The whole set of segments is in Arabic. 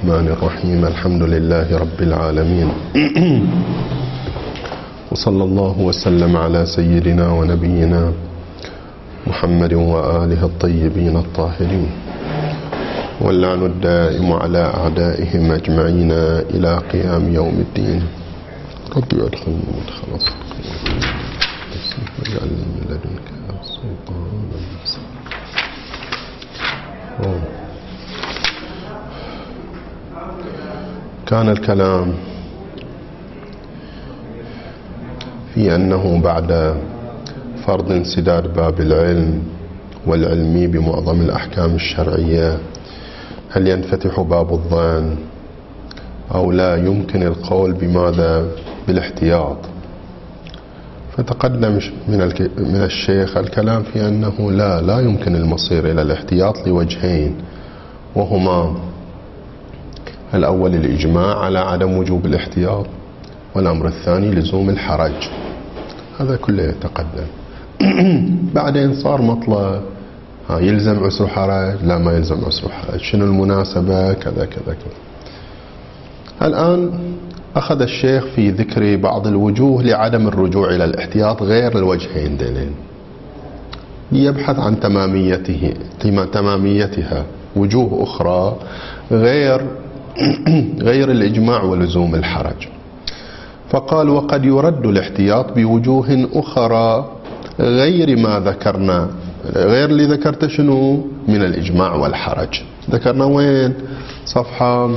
الرحمن الرحيم. الحمد لله رب العالمين وصلى الله وسلم على سيدنا ونبينا محمد وآله الطيبين الطاهرين، واللعن الدائم على أعدائهم أجمعين إلى قيام يوم الدين. رب أدخلنا مدخل صدق واجعلنا من لدنك سلطانا نصيرا. كان الكلام في أنه بعد فرض انسداد باب العلم والعلمي بمعظم الأحكام الشرعية هل ينفتح باب الظن أو لا يمكن القول بماذا؟ بالاحتياط. فتقدم من الشيخ الكلام في أنه لا يمكن المصير إلى الاحتياط لوجهين، وهما الأول الإجماع على عدم وجوب الاحتياط، والأمر الثاني لزوم الحرج. هذا كله يتقدم. بعدين صار مطلب يلزم عسر حرج، لا ما يلزم عسر حرج، شنو المناسبة، كذا كذا كذا. الآن أخذ الشيخ في ذكر بعض الوجوه لعدم الرجوع إلى الاحتياط غير الوجهين دينين، يبحث عن تماميتها وجوه أخرى غير الإجماع ولزوم الحرج. فقال: وقد يرد الاحتياط بوجوه أخرى غير ما ذكرنا، غير اللي ذكرت شنو من الإجماع والحرج. ذكرنا وين؟ صفحة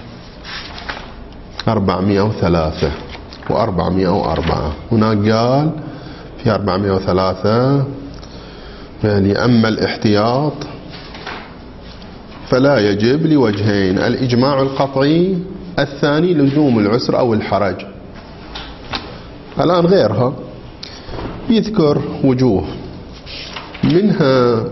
403 و404. هناك قال في 403: يعني أما الاحتياط فلا يجب لوجهين: الإجماع القطعي، الثاني لزوم العسر أو الحرج. الآن غيرها يذكر وجوه منها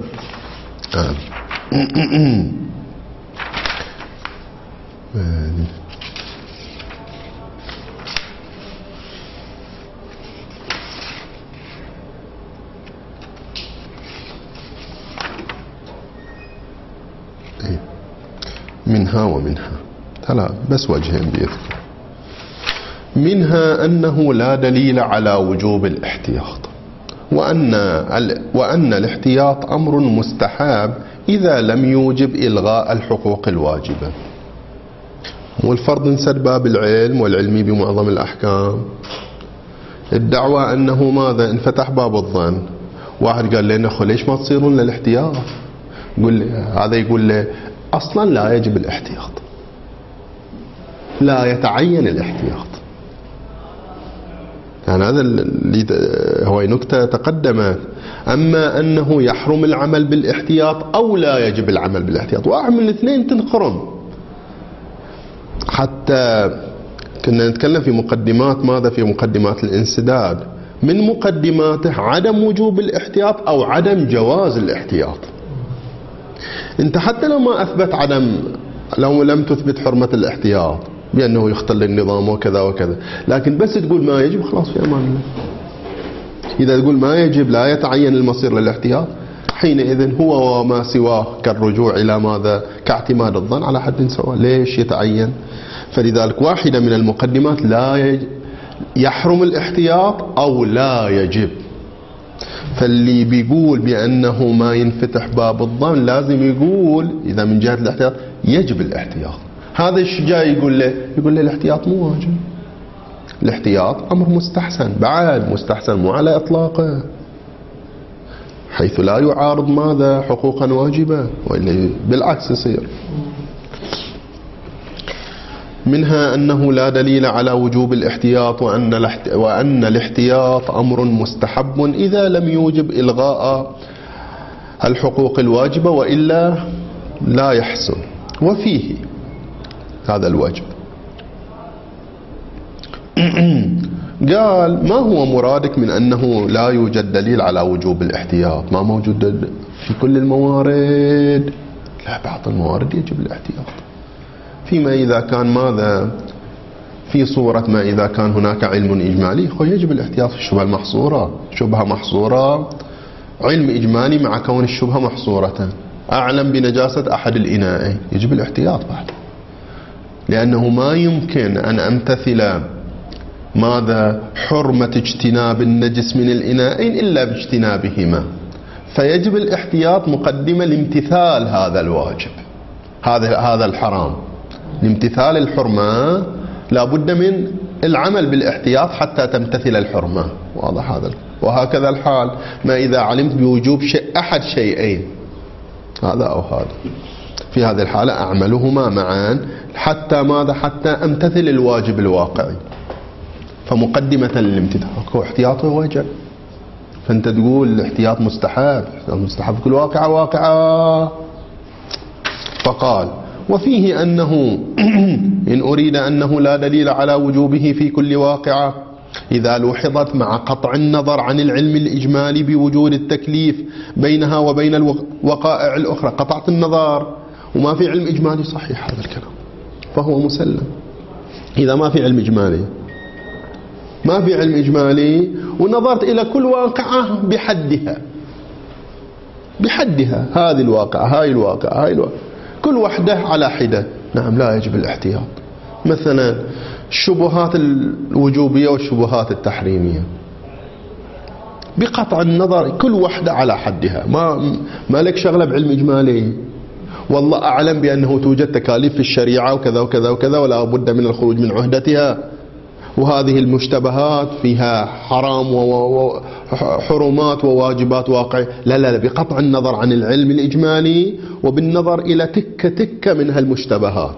ومنها ثلاث، بس وجهين بيذكر. منها أنه لا دليل على وجوب الاحتياط، وأن الاحتياط أمر مستحب إذا لم يوجب إلغاء الحقوق الواجبة. والفرض انسد باب العلم والعلمي بمعظم الأحكام. الدعوة أنه ماذا؟ انفتح باب الظن. واحد قال لنا: ليش ما تصيرون للاحتياط؟ هذا يقول له أصلا لا يجب الاحتياط، لا يتعين الاحتياط. يعني هذا اللي هو نكتة تقدمت. أما أنه يحرم العمل بالاحتياط أو لا يجب العمل بالاحتياط، واحد من الاثنين تنخرم. حتى كنا نتكلم في مقدمات ماذا؟ في مقدمات الانسداد، من مقدماته عدم وجوب الاحتياط أو عدم جواز الاحتياط. انت حتى لو ما أثبت لو لم تثبت حرمة الاحتياط بأنه يختل النظام وكذا وكذا، لكن بس تقول ما يجب، خلاص في أمان الله. إذا تقول ما يجب، لا يتعين المصير للاحتياط، حينئذ هو وما سواه كالرجوع إلى ماذا؟ كاعتماد الظن على حد سواء. ليش يتعين؟ فلذلك واحدة من المقدمات لا يحرم الاحتياط أو لا يجب. فاللي بيقول بأنه ما ينفتح باب الظن لازم يقول إذا من جهة الاحتياط يجب الاحتياط. هذا ايش جاي يقول له؟ يقول له الاحتياط مو واجب، الاحتياط أمر مستحسن، بعد مستحسن مو على إطلاقه، حيث لا يعارض ماذا؟ حقوقا واجبة، وإلا بالعكس يصير. منها أنه لا دليل على وجوب الاحتياط، وأن الاحتياط أمر مستحب إذا لم يوجب إلغاء الحقوق الواجبة، وإلا لا يحسن. وفيه هذا الواجب. قال: ما هو مرادك من أنه لا يوجد دليل على وجوب الاحتياط؟ ما موجود في كل الموارد؟ لا، بعض الموارد يجب الاحتياط. فيما إذا كان ماذا؟ في صورة ما إذا كان هناك علم إجمالي يجب الاحتياط في الشبهة المحصورة. شبهة محصورة، علم إجمالي مع كون الشبهة محصورة، أعلم بنجاسة أحد الإناءين، يجب الاحتياط بعد. لأنه ما يمكن أن أمتثل ماذا حرمة اجتناب النجس من الإناءين إلا باجتنابهما، فيجب الاحتياط مقدمة لامتثال هذا الواجب، هذا الحرام. لامتثال الحرمة لابد من العمل بالاحتياط حتى تمتثل الحرمة. واضح هذا؟ وهكذا الحال ما إذا علمت بوجوب أحد شيئين، هذا أو هذا، في هذه الحالة أعملهما معا حتى ماذا؟ حتى أمتثل الواجب الواقعي. فمقدمة للامتثال هو احتياط ووجب. فأنت تقول الاحتياط مستحب، مستحب كل واقعة. فقال وفيه أنه إن أريد أنه لا دليل على وجوبه في كل واقعة إذا لوحظت مع قطع النظر عن العلم الإجمالي بوجود التكليف بينها وبين الوقائع الأخرى. قطعت النظر وما في علم إجمالي، صحيح هذا الكلام، فهو مسلم. إذا ما في علم إجمالي، ما في علم إجمالي ونظرت إلى كل واقعة بحدها، هذه الواقعة، هاي الواقعة، كل واحدة على حدة، نعم لا يجب الاحتياط. مثلا الشبهات الوجوبية والشبهات التحريمية بقطع النظر كل واحدة على حدها، ما لك شغلة بعلم إجمالي. والله أعلم بأنه توجد تكاليف في الشريعة وكذا وكذا وكذا ولا بد من الخروج من عهدتها، وهذه المشتبهات فيها حرام وحرمات وواجبات واقعية. لا، بقطع النظر عن العلم الإجمالي وبالنظر إلى تكة من هالمشتبهات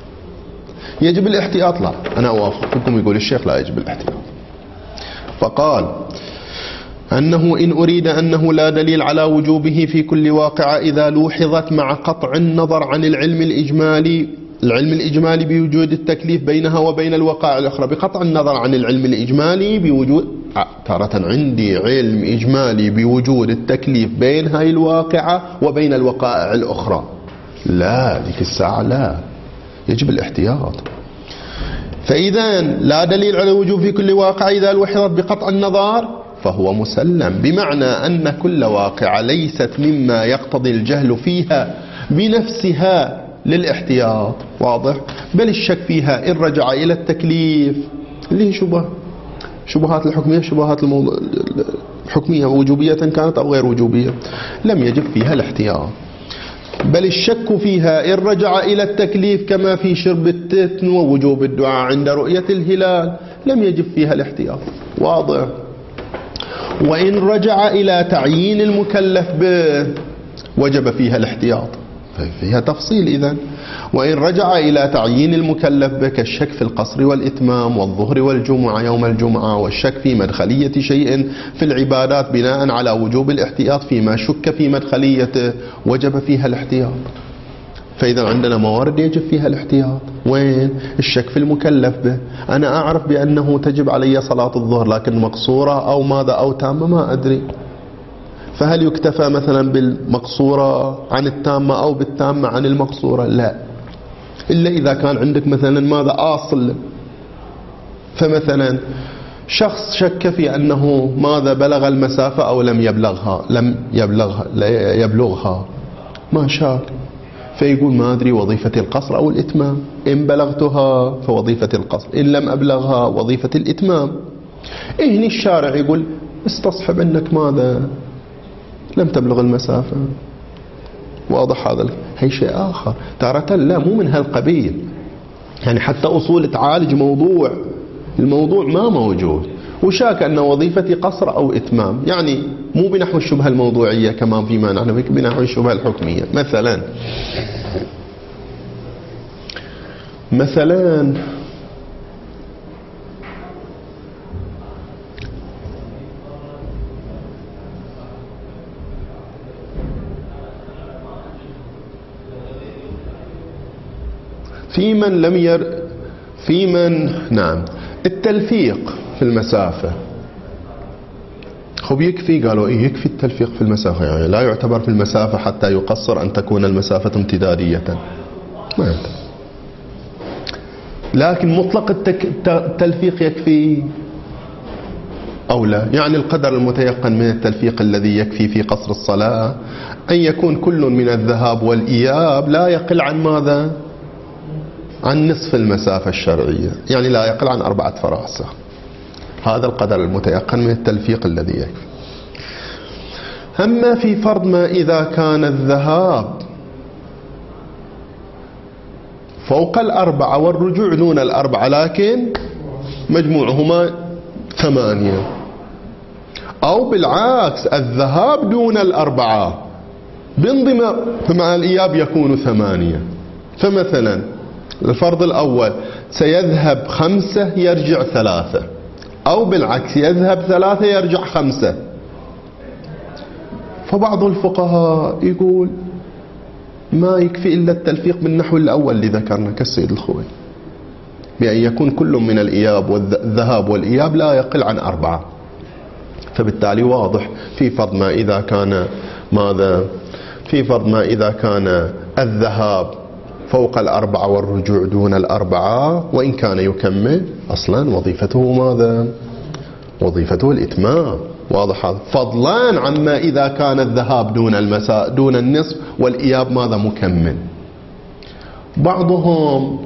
يجب الاحتياط. لا، أنا أوافقكم، يقول الشيخ لا يجب الاحتياط. فقال أنه إن أريد أنه لا دليل على وجوبه في كل واقعة إذا لوحظت مع قطع النظر عن العلم الإجمالي بوجود التكليف بينها وبين الوقائع الأخرى. بقطع النظر عن العلم الإجمالي بوجود، تارة عندي علم إجمالي بوجود التكليف بين هاي الواقعة وبين الوقائع الأخرى، لا ذيك الساعة لا يجب الاحتياط. فإذا لا دليل على وجوب في كل واقعة إذا لوحظت بقطع النظر فهو مسلم، بمعنى أن كل واقعة ليست مما يقتضي الجهل فيها بنفسها للاحتياط، واضح؟ بل الشك فيها إن رجع إلى التكليف اللي هي شبهات الحكمية، شبهات الحكمية وجوبية كانت أو غير وجوبية، لم يجب فيها الاحتياط. بل الشك فيها إن رجع إلى التكليف كما في شرب التتن ووجوب الدعاء عند رؤية الهلال، لم يجب فيها الاحتياط، واضح؟ وإن رجع إلى تعيين المكلف به وجب فيها الاحتياط، فيها تفصيل إذن. وإن رجع إلى تعيين المكلف به كالشك في القصر والإتمام والظهر والجمعة يوم الجمعة، والشك في مدخلية شيء في العبادات بناء على وجوب الاحتياط فيما شك في مدخليته، وجب فيها الاحتياط. فإذا عندنا موارد يجب فيها الاحتياط. وين؟ الشك في المكلف به، أنا أعرف بأنه تجب علي صلاة الظهر لكن مقصورة أو ماذا أو تامة ما أدري، فهل يكتفى مثلا بالمقصورة عن التامة أو بالتامة عن المقصورة؟ لا، إلا إذا كان عندك مثلا ماذا أصل. فمثلا شخص شك في أنه ماذا بلغ المسافة أو لم يبلغها ما شاك، فيقول ما أدري وظيفة القصر أو الإتمام، إن بلغتها فوظيفة القصر، إن لم أبلغها وظيفة الإتمام. هنا الشارع يقول استصحب أنك ماذا لم تبلغ المسافة، واضح هذا؟ هي شيء آخر. تارة لا، مو من هالقبيل، يعني حتى أصول تعالج الموضوع ما موجود، وشاك أن وظيفتي قصر أو إتمام، يعني مو بنحو الشبهة الموضوعية كما فيما نحن بنحو الشبهة الحكمية. مثلا في من نعم التلفيق في المسافة. خب يكفي، قالوا يكفي التلفيق في المسافة، يعني لا يعتبر في المسافة حتى يقصر أن تكون المسافة امتدادية، ما يعتبر. لكن مطلق التلفيق يكفي أو لا؟ يعني القدر المتيقن من التلفيق الذي يكفي في قصر الصلاة أن يكون كل من الذهاب والإياب لا يقل عن ماذا؟ عن نصف المسافة الشرعية، يعني لا يقل عن 4 فراسخ. هذا القدر المتيقن من التلفيق الذي يكفي. أما في فرض ما إذا كان الذهاب فوق 4 والرجوع دون 4 لكن مجموعهما 8، أو بالعكس الذهاب دون 4 بانضمام مع الإياب يكون 8. فمثلا الفرض الأول سيذهب 5 يرجع 3، أو بالعكس يذهب 3 يرجع 5. فبعض الفقهاء يقول ما يكفي إلا التلفيق بالنحو الأول اللي ذكرنا كالسيد الخوي، بأن يكون كل من الإياب والذهاب والإياب لا يقل عن 4. فبالتالي واضح في فرض ما إذا كان ماذا؟ في فرض ما إذا كان الذهاب فوق 4 والرجوع دون 4، وإن كان يكمل أصلا وظيفته ماذا؟ وظيفته الإتمام. واضح هذا، فضلا عما إذا كان الذهاب دون النصف والإياب ماذا؟ مكمل. بعضهم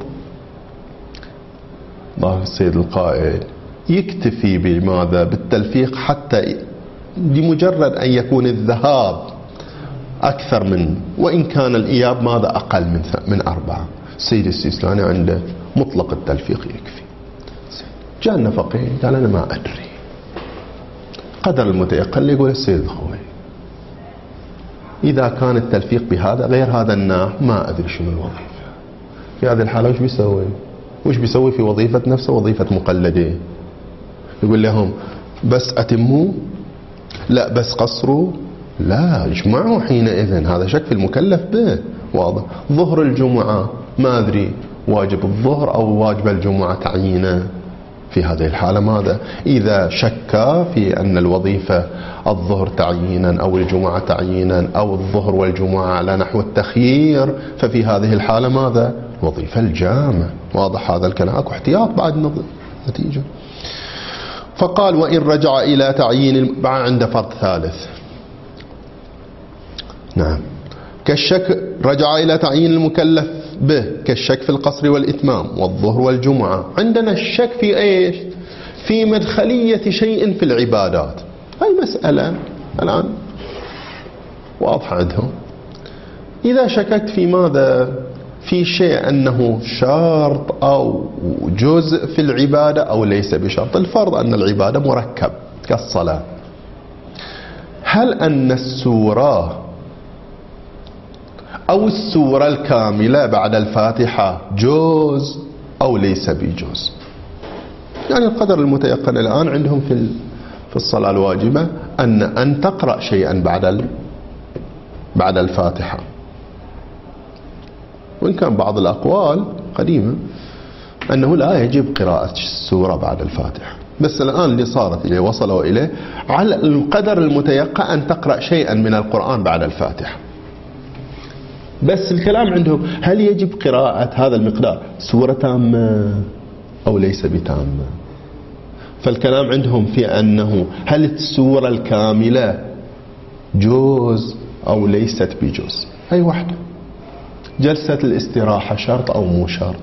الله السيد القائل يكتفي بماذا؟ بالتلفيق حتى بمجرد أن يكون الذهاب أكثر من، وإن كان الإياب ماذا؟ أقل من 4. السيد السيستاني عنده مطلق التلفيق يكفي. جاءنا فقيه قال أنا ما أدري، قدر المتيقن يقول السيد الخوي إذا كان التلفيق بهذا غير هذا النوع ما أدري شنو الوظيفة. في هذه الحالة وش بيسوي؟ وش بيسوي في وظيفة نفسه؟ وظيفة مقلدين. يقول لهم بس أتموا؟ لا بس قصروا؟ لا، اجمعوا حينئذ. هذا شك في المكلف به. واضح. ظهر الجمعة ما أدري واجب الظهر أو واجب الجمعة تعيينه. في هذه الحالة ماذا؟ إذا شك في أن الوظيفة الظهر تعيينا أو الجمعة تعيينا أو الظهر والجمعة على نحو التخيير، ففي هذه الحالة ماذا؟ وظيفة الجامع. واضح هذا الكلام. أكو احتياط بعد نتيجة. فقال وإن رجع إلى تعيين عند فرض ثالث. نعم، كالشك رجع إلى تعيين المكلف به كالشك في القصر والإتمام والظهر والجمعة. عندنا الشك في إيش؟ في مدخلية شيء في العبادات. هاي مسألة الآن واضحة عندهم. إذا شككت في ماذا؟ في شيء أنه شرط أو جزء في العبادة أو ليس بشرط. الفرض أن العبادة مركب كالصلاة. هل أن السورة أو السورة الكاملة بعد الفاتحة جوز أو ليس بجوز؟ يعني القدر المتيقن الآن عندهم في الصلاة الواجبة أن تقرأ شيئا بعد الفاتحة، وإن كان بعض الأقوال قديمة أنه لا يجب قراءة السورة بعد الفاتحة، بس الآن اللي صارت إليه وصلوا إليه على القدر المتيقن أن تقرأ شيئا من القرآن بعد الفاتحة. بس الكلام عندهم هل يجب قراءة هذا المقدار سورة تامة أو ليس بتامة؟ فالكلام عندهم في أنه هل السورة الكاملة جوز أو ليست بجوز. أي واحدة. جلسة الاستراحة شرط أو مو شرط؟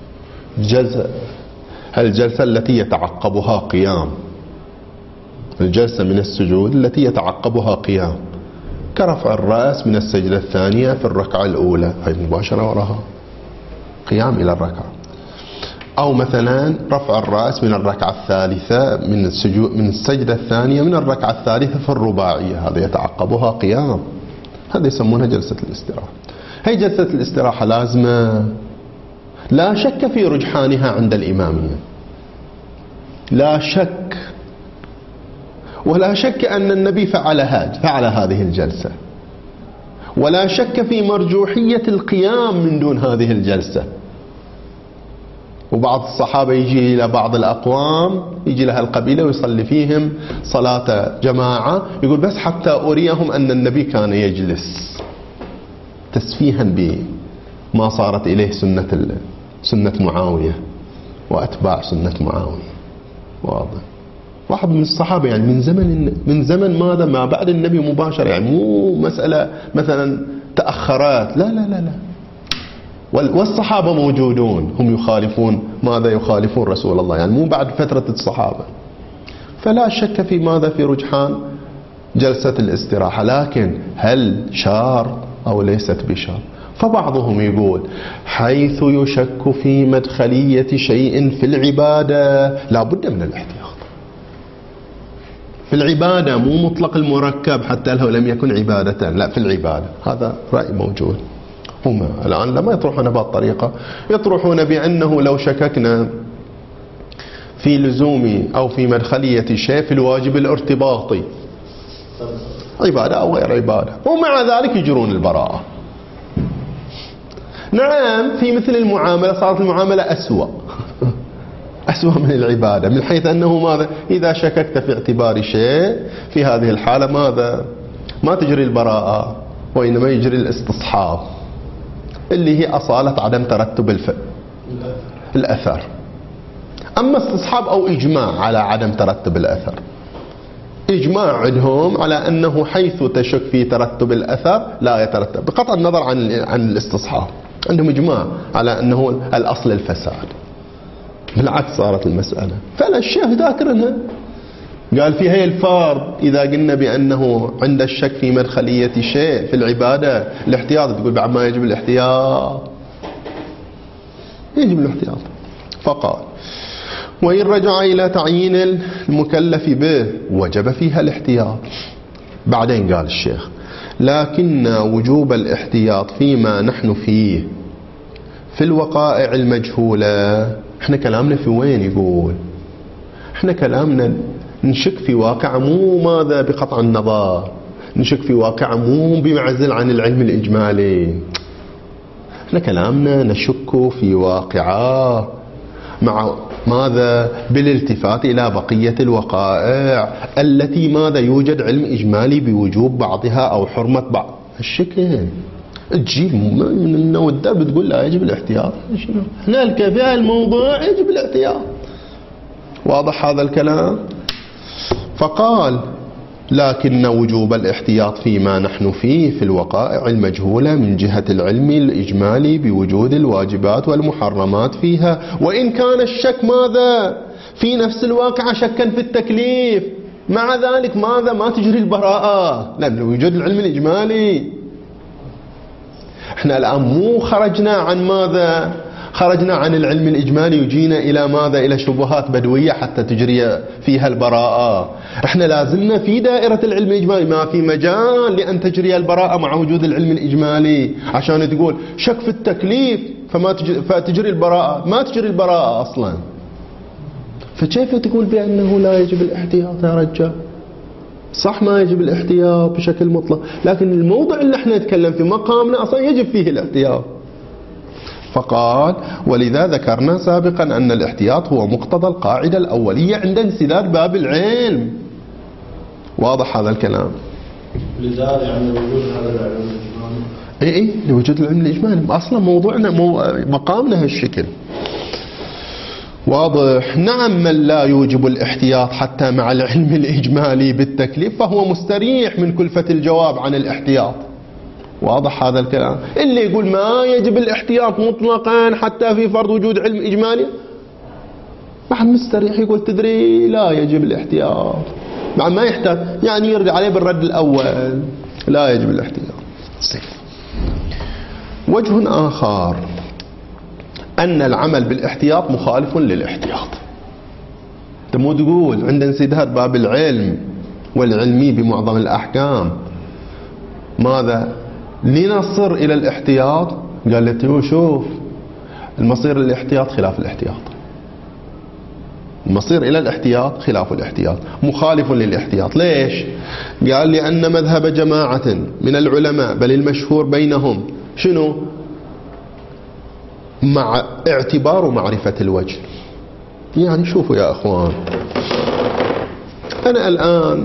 الجلسة التي يتعقبها قيام، الجلسة من السجود التي يتعقبها قيام، كرفع الرأس من السجدة الثانية في الركعة الأولى، هي مباشرة وراها قيام إلى الركعة. أو مثلا رفع الرأس من الركعة الثالثة من السجدة الثانية من الركعة الثالثة في الرباعية، هذا يتعقبها قيام، هذا يسمونها جلسة الاستراحة. هي جلسة الاستراحة لازمة، لا شك في رجحانها عند الإمامية، لا شك، ولا شك أن النبي فعل هذه الجلسة، ولا شك في مرجوحية القيام من دون هذه الجلسة. وبعض الصحابة يجي إلى بعض الأقوام، يجي لها القبيلة ويصلي فيهم صلاة جماعة، يقول بس حتى أريهم أن النبي كان يجلس، تسفيها بما صارت إليه سنة معاوية وأتباع سنة معاوية. واضح. واحد من الصحابة يعني من زمن ماذا؟ ما بعد النبي مباشرة، يعني مو مسألة مثلا تأخرات، لا لا لا لا، والصحابة موجودون، هم يخالفون ماذا؟ يخالفون رسول الله، يعني مو بعد فترة الصحابة. فلا شك في ماذا؟ في رجحان جلسة الاستراحة. لكن هل شار أو ليست بشار؟ فبعضهم يقول حيث يشك في مدخلية شيء في العبادة لا بد من الاحتياط. في العبادة مو مطلق المركب حتى لو لم يكن عبادة، لا، في العبادة. هذا رأي موجود. هم الآن لما يطرحون بهالطريقة يطرحون بأنه لو شككنا في لزوم أو في مدخلية شيء في الواجب الارتباطي، عبادة أو غير عبادة، ومع ذلك يجرون البراءة. نعم، في مثل المعاملة صارت المعاملة أسوأ من العبادة، من حيث أنه ماذا؟ إذا شككت في اعتبار شيء في هذه الحالة ماذا؟ ما تجري البراءة، وإنما يجري الاستصحاب، اللي هي أصالة عدم ترتب الأثر. أما استصحاب أو إجماع على عدم ترتب الأثر، إجماع عندهم على أنه حيث تشك في ترتب الأثر لا يترتب، بقطع النظر عن الاستصحاب. عندهم إجماع على أنه الأصل الفساد. بالعكس صارت المسألة. فالشيخ ذاكرنها، قال في هي الفرض إذا قلنا بأنه عند الشك في مدخلية شيء في العبادة الاحتياط، تقول بعد ما يجب الاحتياط، يجب الاحتياط. فقال وإن رجع إلى تعيين المكلف به وجب فيها الاحتياط. بعدين قال الشيخ لكن وجوب الاحتياط فيما نحن فيه في الوقائع المجهولة. احنا كلامنا في وين؟ يقول احنا كلامنا نشك في واقع مو ماذا بقطع النظر، نشك في واقع مو بمعزل عن العلم الإجمالي. احنا كلامنا نشك في واقعة مع ماذا؟ بالالتفات إلى بقية الوقائع التي ماذا؟ يوجد علم إجمالي بوجوب بعضها أو حرمة بعض. الشكل تجيب من النوع الدرب تقول لا يجب الاحتياط. هنا الكفاءة الموضوع يجب الاحتياط. واضح هذا الكلام؟ فقال لكن وجوب الاحتياط فيما نحن فيه في الوقائع المجهولة من جهة العلم الإجمالي بوجود الواجبات والمحرمات فيها، وإن كان الشك ماذا؟ في نفس الواقع شكا في التكليف، مع ذلك ماذا؟ ما تجري البراءة، لأن وجود العلم الإجمالي. احنا الآن مو خرجنا عن ماذا؟ خرجنا عن العلم الإجمالي وجينا إلى ماذا؟ إلى شبهات بدوية حتى تجري فيها البراءة. احنا لازلنا في دائرة العلم الإجمالي، ما في مجال لأن تجري البراءة مع وجود العلم الإجمالي. عشان تقول شك في التكليف فتجري البراءة، ما تجري البراءة أصلا. فكيف تقول بأنه لا يجب الاحتياط يا رجال؟ صح ما يجب الاحتياط بشكل مطلق، لكن الموضوع اللي احنا نتكلم في مقامنا أصلا يجب فيه الاحتياط. فقال ولذا ذكرنا سابقا أن الاحتياط هو مقتضى القاعدة الأولية عند انسداد باب العلم. واضح هذا الكلام؟ لذا يعني وجود هذا العلم الإجمالي، اي لوجود العلم الإجمالي أصلا موضوعنا مقامنا هالشكل. واضح. نعم، من لا يوجب الاحتياط حتى مع العلم الإجمالي بالتكليف فهو مستريح من كلفة الجواب عن الاحتياط. واضح هذا الكلام؟ اللي يقول ما يجب الاحتياط مطلقا حتى في فرض وجود علم إجمالي بعد مستريح، يقول تدري لا يجب الاحتياط، بعد ما يحتاج، يعني يرد عليه بالرد الأول لا يجب الاحتياط. وجه آخر أن العمل بالاحتياط مخالف للاحتياط. تمو تقول عند انسداد باب العلم والعلمي بمعظم الأحكام ماذا؟ لنصر إلى الاحتياط. قال لي شوف المصير للاحتياط خلاف الاحتياط، المصير إلى الاحتياط خلاف الاحتياط، مخالف للاحتياط. ليش؟ قال لي أن مذهب جماعة من العلماء بل المشهور بينهم شنو؟ مع اعتبار معرفة الوجه. يعني شوفوا يا أخوان، أنا الآن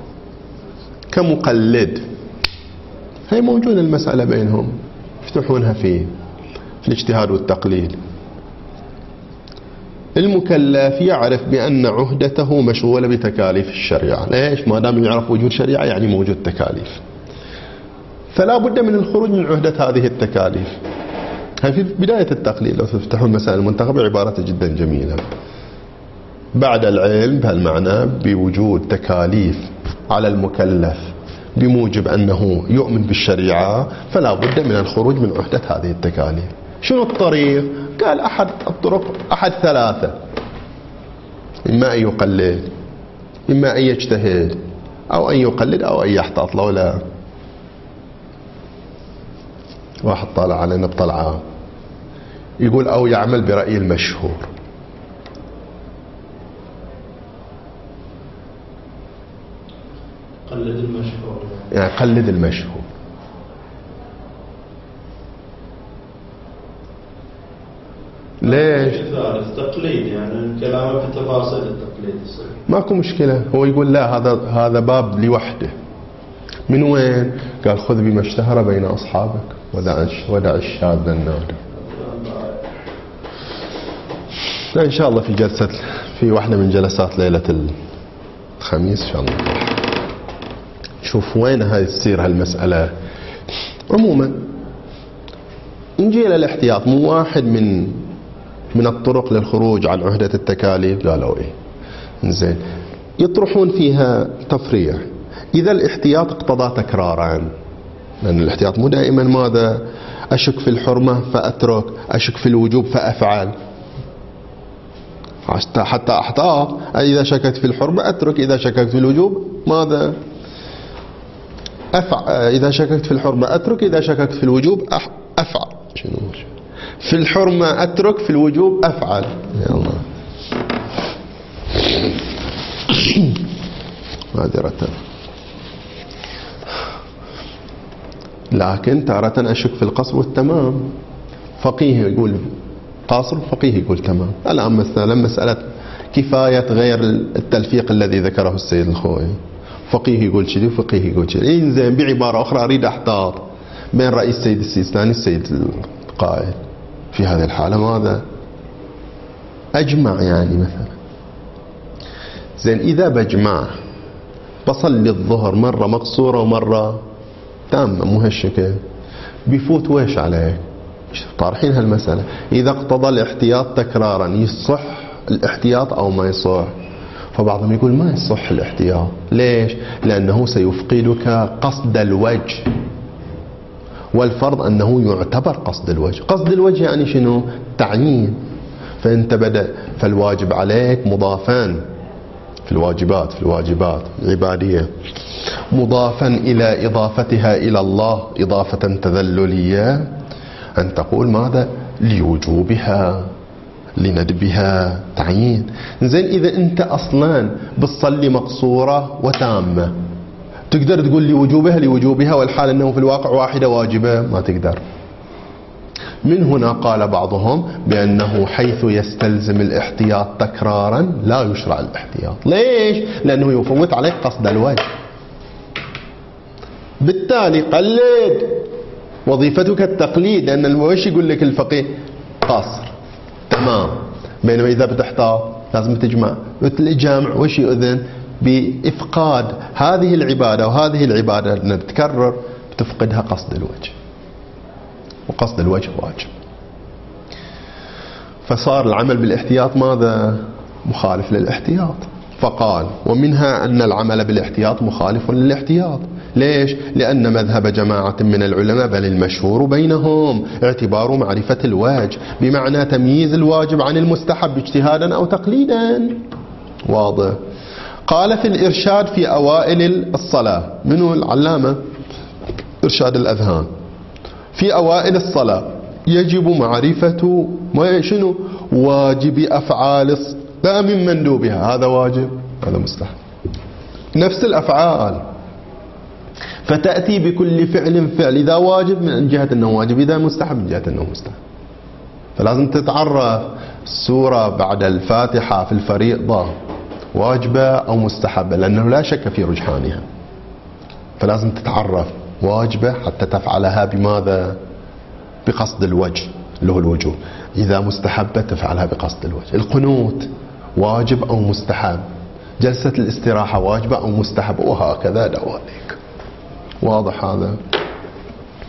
كمقلد هي موجودة المسألة بينهم يفتحونها في الاجتهاد والتقليد. المكلف يعرف بأن عهدته مشغولة بتكاليف الشريعة. ليش؟ ما دام يعرف وجود شريعة يعني موجود تكاليف، فلا بد من الخروج من عهدة هذه التكاليف. هاي في بداية التقليد. لو تفتحوا المسائل المنتخبة عبارته جدا جميلة. بعد العلم بهالمعنى بوجود تكاليف على المكلف بموجب أنه يؤمن بالشريعة، فلا بد من الخروج من عهدة هذه التكاليف. شنو الطريق؟ قال أحد الطرق، أحد ثلاثة: إما أن يقلد، إما أن يجتهد، أو أن يقلد، أو أن يحتاط. لولا واحد طالع علينا بطلعة يقول أو يعمل برأي المشهور. قلد المشهور، يعني قلد المشهور. ليش؟ تقليد، يعني كلامه في تفاصيل التقليد يصير ماكو مشكلة. هو يقول لا، هذا باب لوحده. من وين؟ قال خذ بما اشتهر بين أصحابك ودع الشاذ النادر. إن شاء الله في واحدة من جلسات ليلة الخميس إن شاء الله شوف وين هاي تصير هالمسألة. عموما نجي إلى الاحتياط. مو واحد من الطرق للخروج عن عهدة التكاليف. قالوا إيه؟ زين، يطرحون فيها تفريع. إذا الاحتياط اقتضى تكرارا، لأن الاحتياط مو دائما ماذا؟ أشك في الحرمة فأترك، أشك في الوجوب فأفعل. حتى أحتاط. إذا شككت في الحرمة أترك، إذا شككت في الوجوب ماذا؟ أفعل. إذا شككت في الحرمة أترك، إذا شككت في الوجوب أفعل. شنو في الحرمة أترك، في الوجوب أفعل. يا الله معذرة. لكن تارة أشك في القصر والتمام. فقيه يقول قاصر، فقيه يقول تمام. الآن مثلا مسألة كفاية غير التلفيق الذي ذكره السيد الخوئي، فقيه يقول كذي وفقيه يقول كذي. إنزين بعبارة أخرى أريد أحتاط بين رأي السيد السيستاني السيد القائد. في هذه الحالة ماذا؟ أجمع. يعني مثلا زين، إذا بجمع بصلي الظهر مرة مقصورة ومرة تامة مو هالشكل، بيفوت ويش عليك؟ طارحين هالمسألة. إذا اقتضى الاحتياط تكرارا يصح الاحتياط أو ما يصح؟ فبعضهم يقول ما يصح الاحتياط. ليش؟ لأنه سيفقدك قصد الوجه، والفرض أنه يعتبر قصد الوجه. قصد الوجه يعني شنو؟ تعيين. فأنت بدأ فالواجب عليك مضافان في الواجبات العبادية، مضافا إلى إضافتها إلى الله إضافة تذللية، أن تقول ماذا؟ لوجوبها لندبها تعيين. زين، إذا أنت أصلا بتصلي مقصورة وتامة تقدر تقول لوجوبها والحال أنه في الواقع واحدة واجبة؟ ما تقدر. من هنا قال بعضهم بأنه حيث يستلزم الاحتياط تكرارا لا يشرع الاحتياط. ليش؟ لأنه يفوت عليك قصد الوجه. بالتالي قلد، وظيفتك التقليد، لأن الوش يقول لك الفقيه قاصر تمام. بينما إذا بتحتاط لازم تجمع. الجامع وش يؤذن؟ بإفقاد هذه العبادة وهذه العبادة لأنها تتكرر بتفقدها قصد الوجه، وقصد الوجه واجب. فصار العمل بالاحتياط ماذا؟ مخالف للاحتياط. فقال ومنها أن العمل بالاحتياط مخالف للاحتياط. ليش؟ لأن مذهب جماعة من العلماء بل المشهور بينهم اعتبار معرفة الواجب بمعنى تمييز الواجب عن المستحب اجتهادا أو تقليدا. واضح. قال في الإرشاد في أوائل الصلاة، منه العلامة إرشاد الأذهان، في أوائل الصلاة يجب معرفة شنو؟ واجب أفعال لا من مندوبها. هذا واجب، هذا مستحب. نفس الأفعال، فتأتي بكل فعل إذا واجب من جهة أنه واجب، إذا مستحب من جهة أنه مستحب. فلازم تتعرف السورة بعد الفاتحة في الفريضة واجبة أو مستحبة، لأنه لا شك في رجحانها. فلازم تتعرف واجبة حتى تفعلها بماذا؟ بقصد الوجه اللي هو الوجوب. إذا مستحبة تفعلها بقصد الوجه. القنوت واجب أو مستحب، جلسة الاستراحة واجبة أو مستحب، وهكذا دواليك. واضح هذا؟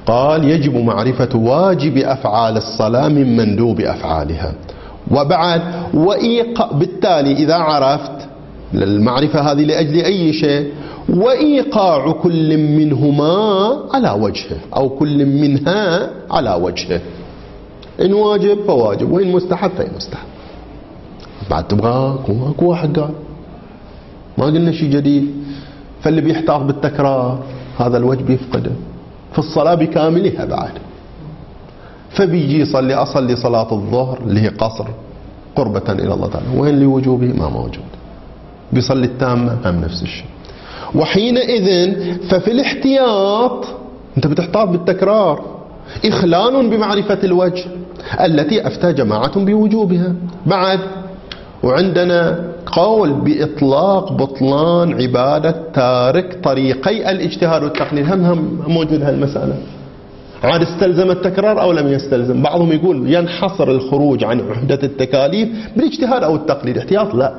قال يجب معرفة واجب أفعال الصلاة من مندوب أفعالها. وبعد بالتالي إذا عرفت المعرفة هذه لأجل أي شيء، وإيقاع كل منهما على وجهه أو كل منها على وجهه، إن واجب فواجب وإن مستحب فمستحب. بعد تبغاك اكو واحد قال ما قلنا شيء جديد، فاللي بيحتاط بالتكرار هذا الوجه يفقده في الصلاة بكاملها بعد، فبيجي أصلي صلاة الظهر اللي هي قصر قربة إلى الله تعالى، وين لوجوبه ما موجود. بيصلي التامة هم نفس الشيء. وحينئذ ففي الاحتياط أنت بتحتاط بالتكرار إخلال بمعرفة الوجه التي أفتى جماعة بوجوبها. بعد وعندنا قول بإطلاق بطلان عبادة تارك طريقي الاجتهاد والتقليد، هم موجود هالمسألة. عاد استلزم التكرار أو لم يستلزم؟ بعضهم يقول ينحصر الخروج عن عهدة التكاليف بالاجتهاد أو التقليد، احتياط لا،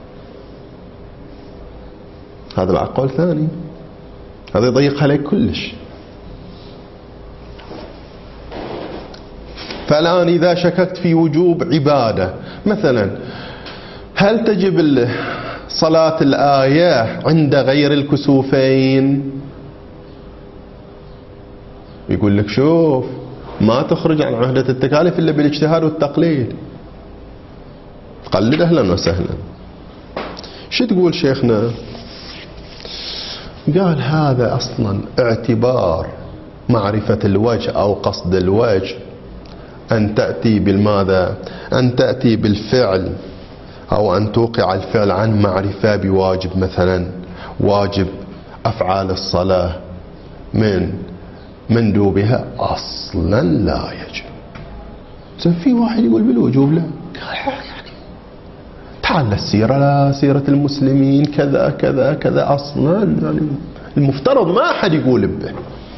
هذا بعد قول ثاني، هذا يضيق عليك كلش. فالآن إذا شككت في وجوب عبادة مثلا، هل تجب صلاة الآية عند غير الكسوفين؟ يقول لك شوف ما تخرج عن عهدة التكاليف إلا بالاجتهاد والتقليد، قلد أهلا وسهلا. شو تقول شيخنا؟ قال هذا أصلا اعتبار معرفة الوجه أو قصد الوجه أن تأتي بالماذا؟ أن تأتي بالفعل أو أن توقع الفعل عن معرفة بواجب، مثلا واجب أفعال الصلاة من مندوبها أصلا لا يجب. في واحد يقول بالوجوب لا، يعني تعال السيرة، لا سيرة المسلمين كذا كذا كذا، أصلا يعني المفترض ما أحد يقول به.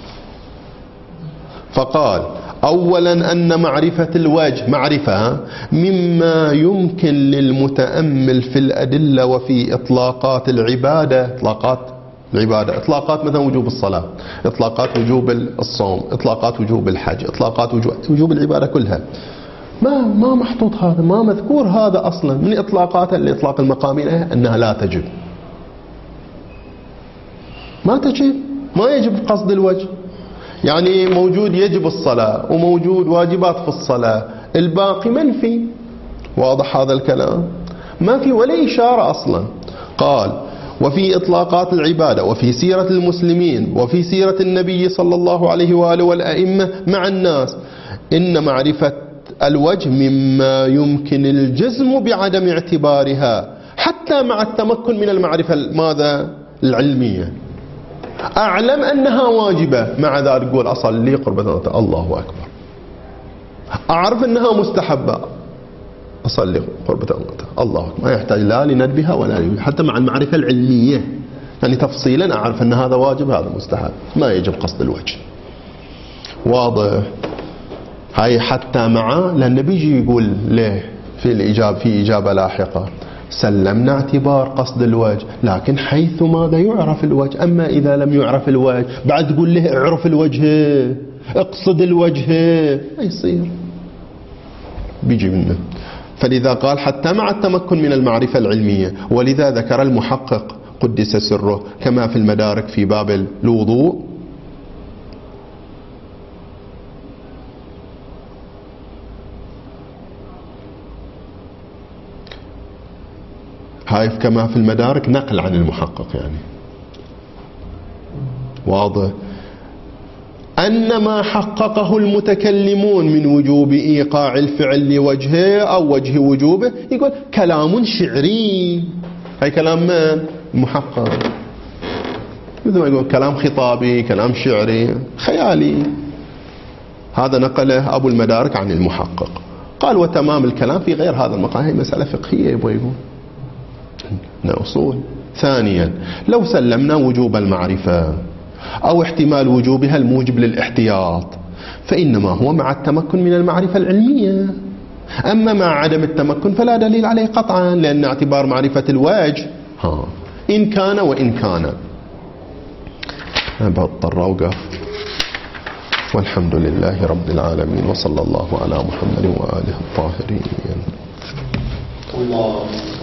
فقال أولا أن معرفة الوجه معرفة مما يمكن للمتأمل في الأدلة وفي إطلاقات العبادة. إطلاقات مثلا وجوب الصلاة، إطلاقات وجوب الصوم، إطلاقات وجوب الحج، إطلاقات وجوب العبادة كلها، ما محطوط هذا، ما مذكور هذا أصلا. من إطلاقات الإطلاق المقامي أنها لا تجب، ما تجب، ما يجب قصد الوجه. يعني موجود يجب الصلاة وموجود واجبات في الصلاة، الباقي منفي. واضح هذا الكلام؟ ما في ولا إشارة أصلا. قال وفي إطلاقات العبادة وفي سيرة المسلمين وفي سيرة النبي صلى الله عليه وآله والأئمة مع الناس إن معرفة الوجه مما يمكن الجزم بعدم اعتبارها حتى مع التمكن من المعرفة ماذا؟ العلمية. أعلم أنها واجبة، مع ذلك قول أصلي قربة الله أكبر. أعرف أنها مستحبة، أصلي قربة الله أكبر، ما يحتاج لا لندبها ولا لي، حتى مع المعرفة العلمية يعني تفصيلا أعرف أن هذا واجب هذا مستحب، ما يجب قصد الوجه. واضح؟ هاي حتى مع، لأن بيجي يقول له في إجابة لاحقة سلمنا اعتبار قصد الوجه، لكن حيث ماذا يعرف الوجه. أما إذا لم يعرف الوجه بعد تقول له اعرف الوجه اقصد الوجه، ما يصير، بيجي منه. فلذا قال حتى مع التمكن من المعرفة العلمية. ولذا ذكر المحقق قدس سره كما في المدارك في باب الوضوء هاي كما في المدارك نقل عن المحقق يعني واضح أن ما حققه المتكلمون من وجوب إيقاع الفعل لوجهه أو وجه وجوبه يقول كلام شعري. هاي كلام من؟ المحقق. مثل ما يقول كلام خطابي، كلام شعري، خيالي. هذا نقله أبو المدارك عن المحقق. قال وتمام الكلام في غير هذا المقام. هي مسألة فقهية يبغى يقول أصول. ثانيا لو سلمنا وجوب المعرفة أو احتمال وجوبها الموجب للاحتياط فإنما هو مع التمكن من المعرفة العلمية. أما مع عدم التمكن فلا دليل عليه قطعا، لأن اعتبار معرفة الوجه إن كان وإن كان. بضطر أوقف. والحمد لله رب العالمين، وصلى الله على محمد وآله الطاهرين. الله